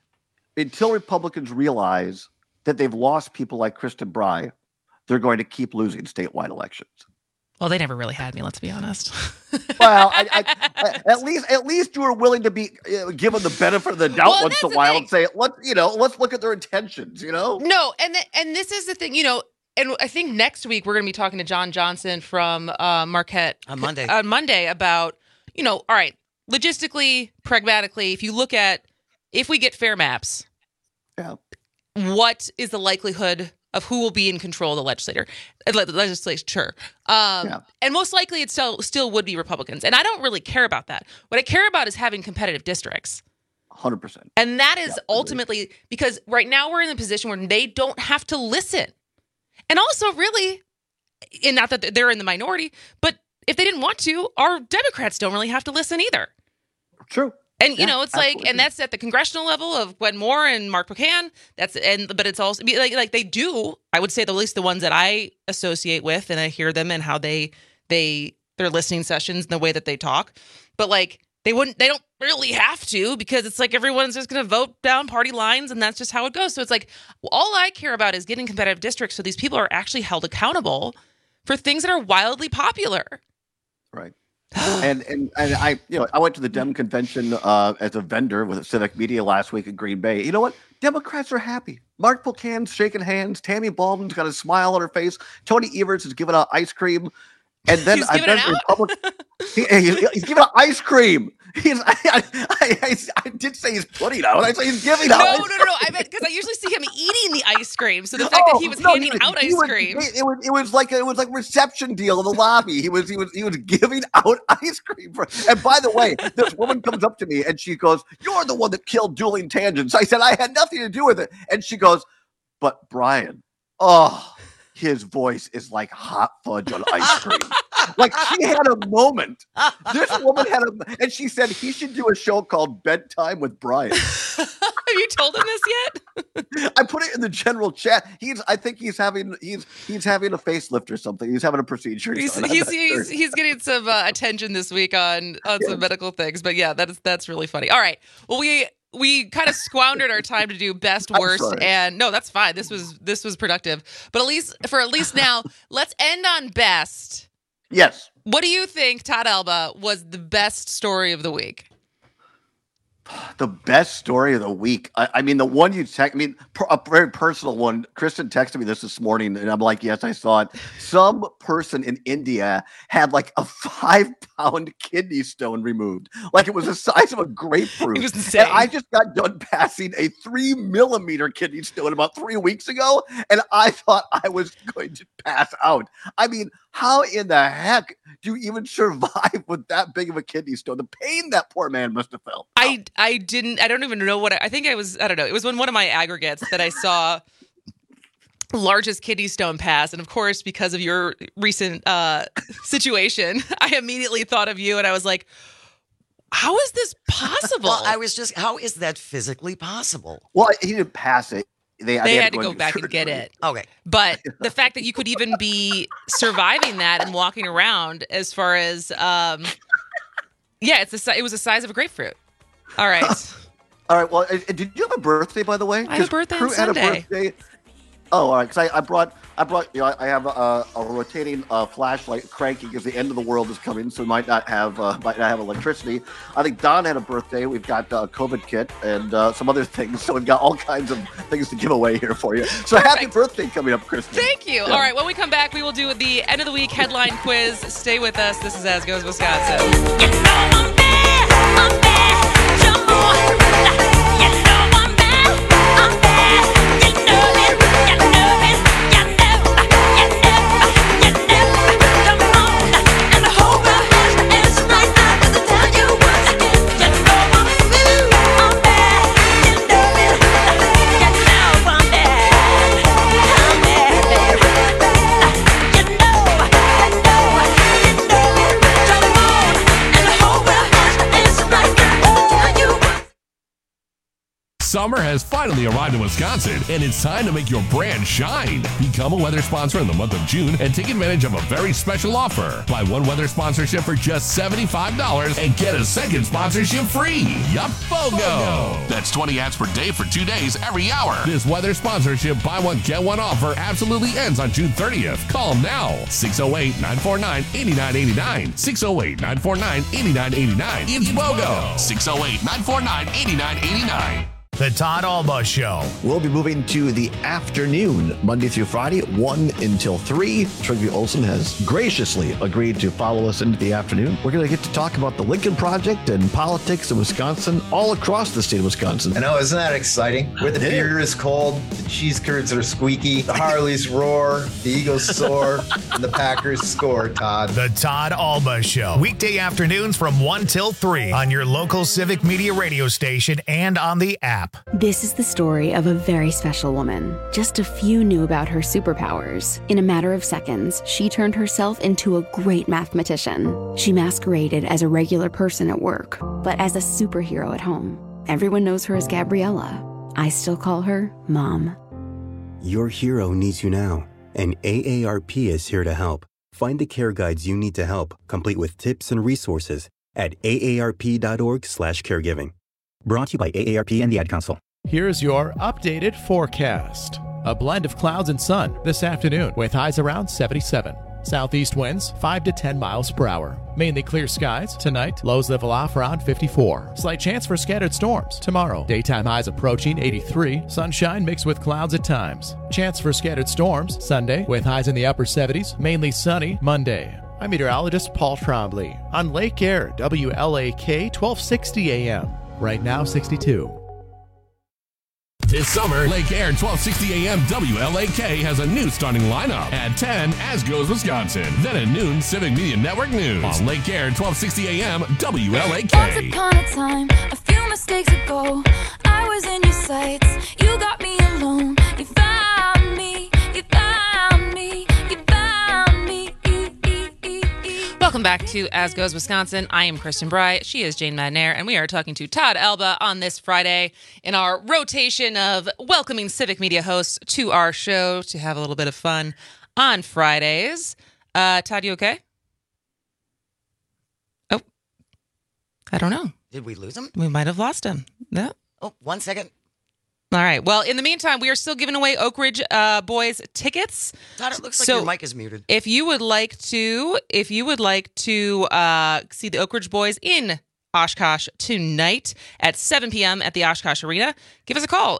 Until Republicans realize that they've lost people like Kristen Bry, they're going to keep losing statewide elections. Well, they never really had me, let's be honest. Well, at least you were willing to be given the benefit of the doubt once in a while and say, let's look at their intentions, No, and this is the thing, and I think next week we're going to be talking to John Johnson from Marquette on Monday about, all right, logistically, pragmatically, if we get fair maps, what is the likelihood of who will be in control of the legislature? And most likely it still would be Republicans. And I don't really care about that. What I care about is having competitive districts. 100%. And that is ultimately because right now we're in a position where they don't have to listen. And also really, and not that they're in the minority, but if they didn't want to, our Democrats don't really have to listen either. True. And it's absolutely. And that's at the congressional level of Gwen Moore and Mark Buchanan. But it's also like they do. I would say at least the ones that I associate with, and I hear them and how their listening sessions and the way that they talk. But like they don't really have to, because it's like everyone's just going to vote down party lines, and that's just how it goes. So it's like all I care about is getting competitive districts so these people are actually held accountable for things that are wildly popular. Right. and I went to the Dem convention as a vendor with Civic Media last week in Green Bay. You know what? Democrats are happy. Mark Buchanan's shaking hands. Tammy Baldwin's got a smile on her face. Tony Evers is giving out ice cream. And then he's giving out ice cream. I did say he's putting out. I say he's giving out. No. I meant because I usually see him eating the ice cream. So the fact that he was handing out ice cream, it was like reception deal in the lobby. He was giving out ice cream. And by the way, this woman comes up to me and she goes, "You're the one that killed Dueling Tangents." I said I had nothing to do with it, and she goes, "But Brian, his voice is like hot fudge on ice cream." Like, she had a moment. This woman and she said he should do a show called Bedtime with Brian. Have you told him this yet? I put it in the general chat. I think he's having a facelift or something. He's having a procedure. He's getting some attention this week on some medical things. But yeah, that's really funny. All right. Well, we kind of squandered our time to do best, worst, and no, that's fine. This was productive. But at least now, let's end on best. Yes. What do you think, Todd Alba, was the best story of the week? The best story of the week. I mean, the one you text. I mean, a very personal one. Kristen texted me this morning, and I'm like, yes, I saw it. Some person in India had like a 5-pound kidney stone removed, like it was the size of a grapefruit. It was insane. And I just got done passing a 3-millimeter kidney stone about 3 weeks ago, and I thought I was going to pass out. I mean, how in the heck do you even survive with that big of a kidney stone? The pain that poor man must have felt. I don't even know what I think I don't know. It was one of my aggregates that I saw largest kidney stone pass. And of course, because of your recent situation, I immediately thought of you and I was like, how is this possible? Well, how is that physically possible? Well, he didn't pass it. They had to go back and get it. Okay. But the fact that you could even be surviving that and walking around, as far as, it was the size of a grapefruit. All right. All right. Well, did you have a birthday, by the way? I had a birthday on Sunday. Had a birthday. Oh, all right. Because I brought. I have a rotating flashlight cranking because the end of the world is coming, so we might not have electricity. I think Don had a birthday. We've got a COVID kit and some other things, so we've got all kinds of things to give away here for you. So Perfect. Happy birthday coming up, Kristen. Thank you. Yeah. All right. When we come back, we will do the end of the week headline quiz. Stay with us. This is As Goes Wisconsin. You know I'm bad. I'm bad. Come on. You know I'm bad. I'm bad. You know it. You know it. Summer has finally arrived in Wisconsin, and it's time to make your brand shine. Become a weather sponsor in the month of June and take advantage of a very special offer. Buy one weather sponsorship for just $75 and get a second sponsorship free. Yup, BOGO! That's 20 ads per day for 2 days every hour. This weather sponsorship buy one, get one offer absolutely ends on June 30th. Call them now. 608-949-8989. 608-949-8989. It's BOGO. 608-949-8989. The Todd Alba Show. We'll be moving to the afternoon, Monday through Friday, 1 until 3. Trigby Olson has graciously agreed to follow us into the afternoon. We're going to get to talk about the Lincoln Project and politics in Wisconsin, all across the state of Wisconsin. I know, isn't that exciting? Where the beer is cold, the cheese curds are squeaky, the Harleys roar, the Eagles soar, and the Packers score, Todd. The Todd Alba Show. Weekday afternoons from 1 till 3 on your local Civic Media radio station and on the app. app. This is the story of a very special woman. Just a few knew about her superpowers. In a matter of seconds, she turned herself into a great mathematician. She masqueraded as a regular person at work, but as a superhero at home. Everyone knows her as Gabriella. I still call her Mom. Your hero needs you now, and AARP is here to help. Find the care guides you need to help, complete with tips and resources at aarp.org/caregiving. Brought to you by AARP and the Ad Council. Here's your updated forecast. A blend of clouds and sun this afternoon with highs around 77. Southeast winds 5 to 10 miles per hour. Mainly clear skies tonight. Lows level off around 54. Slight chance for scattered storms tomorrow. Daytime highs approaching 83. Sunshine mixed with clouds at times. Chance for scattered storms Sunday with highs in the upper 70s. Mainly sunny Monday. I'm meteorologist Paul Trombley on Lake Air, WLAK 1260 AM. Right now 62. This summer, Lake Air 1260 AM WLAK has a new starting lineup. At 10, As Goes Wisconsin. Then at noon, Civic Media Network News. On Lake Air 1260 AM WLAK. Once upon a time, a few mistakes ago, I was in your sights. You got me alone. You found me. You found me. You found me. Welcome back to As Goes Wisconsin. I am Kristen Bry. She is Jane Madnair, and we are talking to Todd Alba on this Friday in our rotation of welcoming civic media hosts to our show to have a little bit of fun on Fridays. Todd, you okay? Oh, I don't know. Did we lose him? We might have lost him. No. Oh, 1 second. All right. Well, in the meantime, we are still giving away Oak Ridge boys tickets. Todd, it looks like your mic is muted. If you would like to see the Oak Ridge boys in Oshkosh tonight at 7 p.m. at the Oshkosh Arena, give us a call,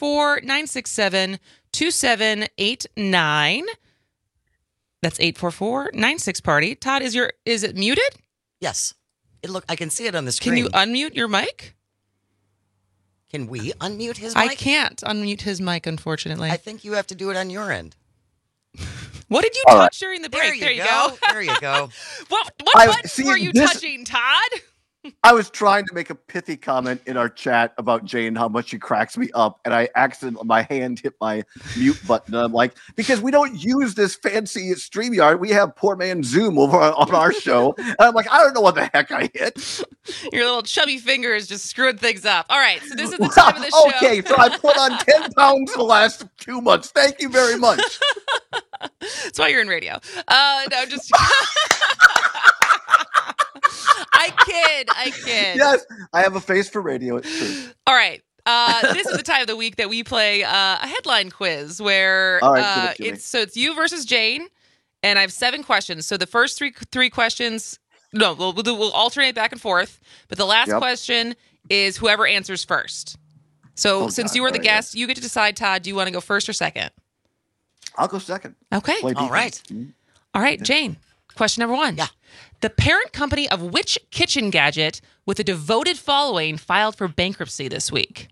844-967-2789. That's 844-96-PARTY. Todd, is it muted? Yes. I can see it on the screen. Can you unmute your mic? Can we unmute his mic? I can't unmute his mic, unfortunately. I think you have to do it on your end. What did you touch during the break? There you go. There you go. What buttons were you touching, Todd? I was trying to make a pithy comment in our chat about Jane, how much she cracks me up, and I accidentally, my hand hit my mute button. And I'm like, because we don't use this fancy StreamYard, we have poor man Zoom over on our show. And I'm like, I don't know what the heck I hit. Your little chubby fingers just screwed things up. All right, so this is the time of the show. Okay, so I put on 10 pounds in the last 2 months. Thank you very much. That's why you're in radio. No, just... I kid. Yes, I have a face for radio. It's true. All right. This is the time of the week that we play a headline quiz where it's you versus Jane, and I have 7 questions. So the first three questions, we'll alternate back and forth, but the last question is whoever answers first. So since you were the guest, you get to decide, Todd, do you want to go first or second? I'll go second. Okay. All right. All right, Jane. Question number 1. Yeah. The parent company of which kitchen gadget with a devoted following filed for bankruptcy this week?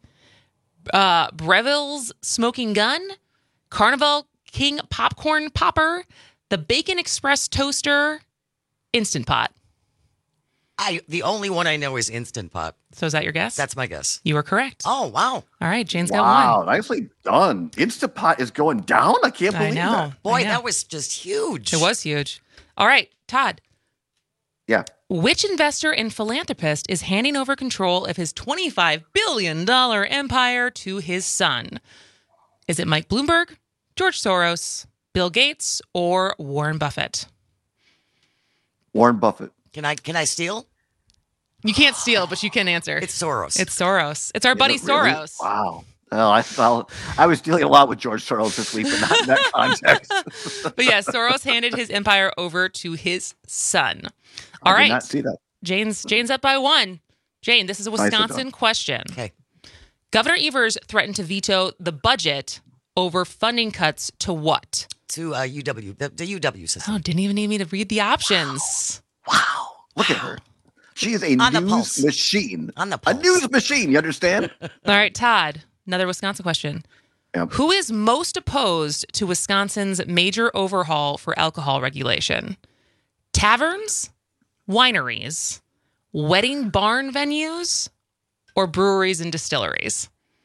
Breville's Smoking Gun, Carnival King Popcorn Popper, the Bacon Express Toaster, Instant Pot. The only one I know is Instant Pot. So is that your guess? That's my guess. You are correct. Oh, wow. All right, Jane's got 1. Wow, nicely done. Instant Pot is going down? I can't believe that. Boy, that was just huge. It was huge. All right, Todd. Yeah. Which investor and philanthropist is handing over control of his $25 billion empire to his son? Is it Mike Bloomberg, George Soros, Bill Gates, or Warren Buffett? Warren Buffett. Can I steal? You can't steal, but you can answer. It's Soros. It's Soros. It's our buddy Soros. Wow. Well, I was dealing a lot with George Soros this week, but not in that context. But yeah, Soros handed his empire over to his son. All right. I did not see that. Jane's up by 1. Jane, this is a Wisconsin question. Okay. Governor Evers threatened to veto the budget over funding cuts to what? To UW, the UW system. Oh, didn't even need me to read the options. Wow. Look at her. She is a news machine. On the pulse. A news machine, you understand? All right, Todd, another Wisconsin question. Yep. Who is most opposed to Wisconsin's major overhaul for alcohol regulation? Taverns, wineries, wedding barn venues, or breweries and distilleries?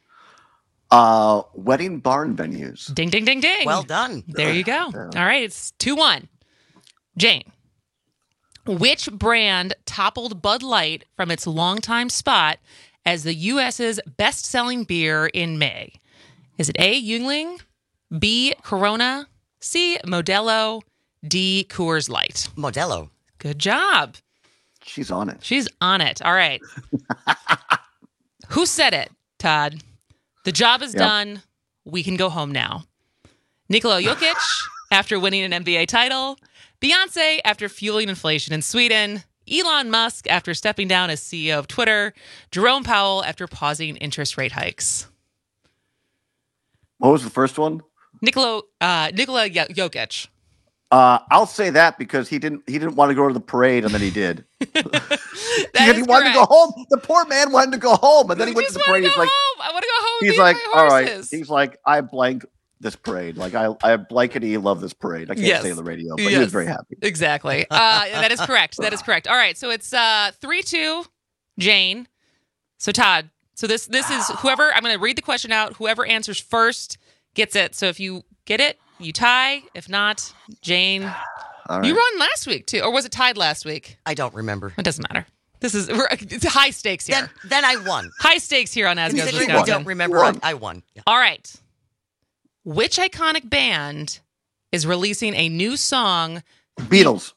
Wedding barn venues. Ding, ding, ding, ding. Well done. There you go. All right, it's 2-1. Jane, which brand toppled Bud Light from its longtime spot as the U.S.'s best-selling beer in May? Is it A, Yuengling, B, Corona, C, Modelo, D, Coors Light? Modelo. Good job. She's on it. She's on it. All right. Who said it, Todd? The job is done. We can go home now. Nikola Jokic, after winning an NBA title. Beyonce, after fueling inflation in Sweden. Elon Musk, after stepping down as CEO of Twitter. Jerome Powell, after pausing interest rate hikes. What was the first one? Nikola Jokic. I'll say that because he didn't want to go to the parade, and then he did. Because he wanted to go home. The poor man wanted to go home, and then he went to the parade. He's like, I want to go home. He's like, all right. He's like, I blank this parade. Like I blankety love this parade. I can't say on the radio, but he was very happy. Exactly. That is correct. That is correct. All right. So it's 3-2, Jane. So Todd. So this is whoever. I'm going to read the question out. Whoever answers first gets it. So if you get it, you tie. If not, Jane. Right. You won last week too, or was it tied last week? I don't remember. It doesn't matter. It's high stakes here. Then I won. High stakes here on As Goes Wisconsin. I don't remember. I won. Yeah. All right. Which iconic band is releasing a new song? Beatles.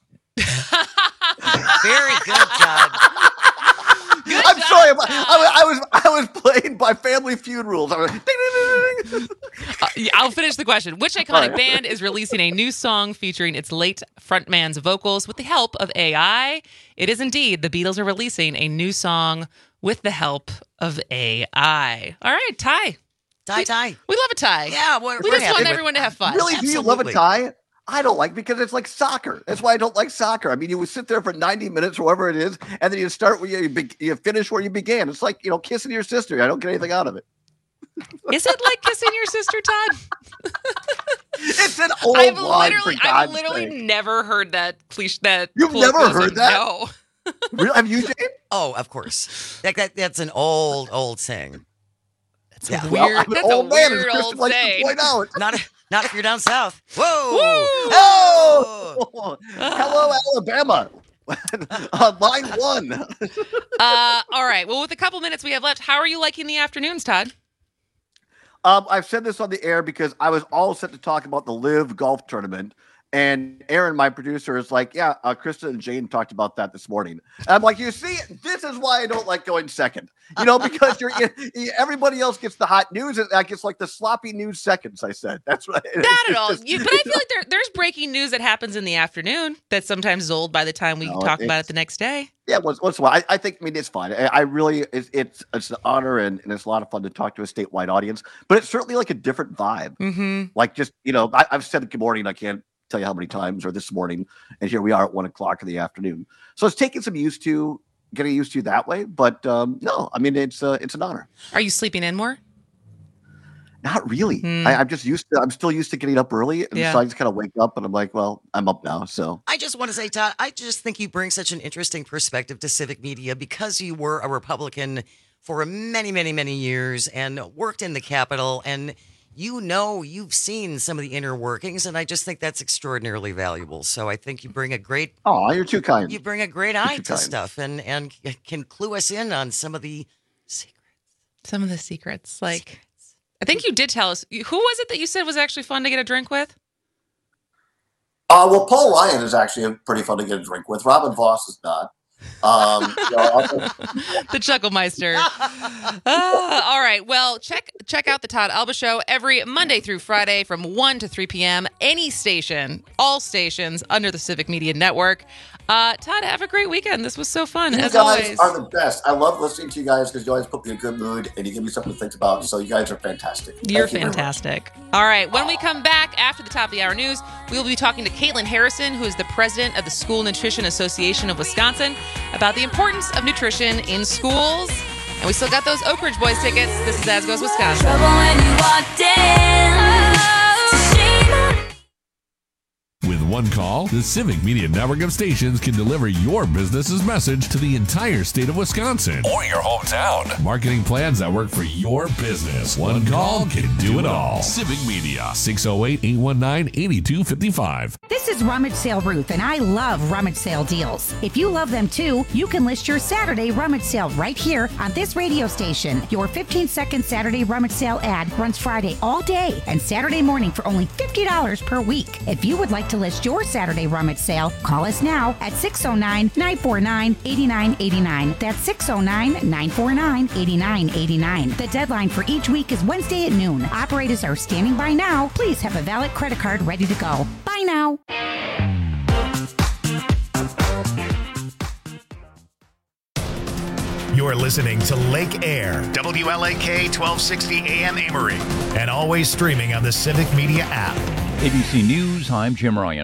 Very good, Todd. I'm sorry. I was playing by Family Feud rules. I was like, ding, ding, ding, ding. I'll finish the question. Which iconic band is releasing a new song featuring its late frontman's vocals with the help of AI? It is indeed. The Beatles are releasing a new song with the help of AI. All right, tie. Tie. We love a tie. Yeah, we just want everyone to have fun. Really? Absolutely. Do you love a tie? I don't like because it's like soccer. That's why I don't like soccer. I mean, you would sit there for 90 minutes or whatever it is, and then you start where you finish where you began. It's like, kissing your sister. I don't get anything out of it. Is it like kissing your sister, Todd? It's an old line, for God's I've literally never heard that cliche. You've never heard that? No. Really? Have you, Jane? Oh, of course. That's an old saying. That's a weird old saying. Not if you're down south. Whoa! Oh! Hello, Alabama. Line 1. All right. Well, with a couple minutes we have left, how are you liking the afternoons, Todd? I've said this on the air because I was all set to talk about the LIV golf tournament. And Aaron, my producer, is like, yeah, Krista and Jane talked about that this morning. And I'm like, you see, this is why I don't like going second. Because everybody else gets the hot news, and that gets like the sloppy news seconds, I said. That's right. Not at all. But I feel like there's breaking news that happens in the afternoon that sometimes is old by the time we talk about it the next day. Yeah, once in a while. I think, it's fine. I really, it's an honor, and it's a lot of fun to talk to a statewide audience. But it's certainly like a different vibe. Mm-hmm. Like just, I've said good morning, I can't tell you how many times, or this morning, and here we are at 1:00 in the afternoon. So it's taking some getting used to that way. But no, it's an honor. Are you sleeping in more? Not really. I'm still used to getting up early, and so I just kind of wake up and I'm like, well, I'm up now. So I just want to say, Todd, I just think you bring such an interesting perspective to civic media because you were a Republican for many, many, many years and worked in the Capitol, and you've seen some of the inner workings, and I just think that's extraordinarily valuable. So I think you bring a great... Oh, you're too kind. You bring a great eye to stuff and can clue us in on some of the secrets. Some of the secrets. Like, I think you did tell us. Who was it that you said was actually fun to get a drink with? Well, Paul Ryan is actually pretty fun to get a drink with. Robin Voss is not. The Chucklemeister. All right. Well, check out the Todd Alba Show every Monday through Friday from 1 to 3 p.m. Any station, all stations under the Civic Media Network. Todd, have a great weekend. This was so fun. You as guys always. are the best. I love listening to you guys because you always put me in a good mood and you give me something to think about. So you guys are fantastic. You're fantastic. All right. When we come back after the top of the hour news, we will be talking to Caitlin Harrison, who is the president of the School Nutrition Association of Wisconsin, about the importance of nutrition in schools. And we still got those Oak Ridge Boys tickets. This is As Goes Wisconsin. Trouble when you walked in. With one call, the Civic Media Network of stations can deliver your business's message to the entire state of Wisconsin or your hometown. Marketing plans that work for your business. One call can do it all. Civic Media, 608-819-8255. This is Rummage Sale Ruth, and I love rummage sale deals. If you love them too, you can list your Saturday rummage sale right here on this radio station. Your 15-second Saturday rummage sale ad runs Friday all day and Saturday morning for only $50 per week. If you would like to list your Saturday rummage sale, call us now at 609-949-8989. That's 609-949-8989. The deadline for each week is Wednesday at noon. Operators are standing by now. Please have a valid credit card ready to go. Bye now. You're listening to Lake Air, WLAK 1260 AM Amory, and always streaming on the Civic Media app. ABC News, I'm Jim Ryan.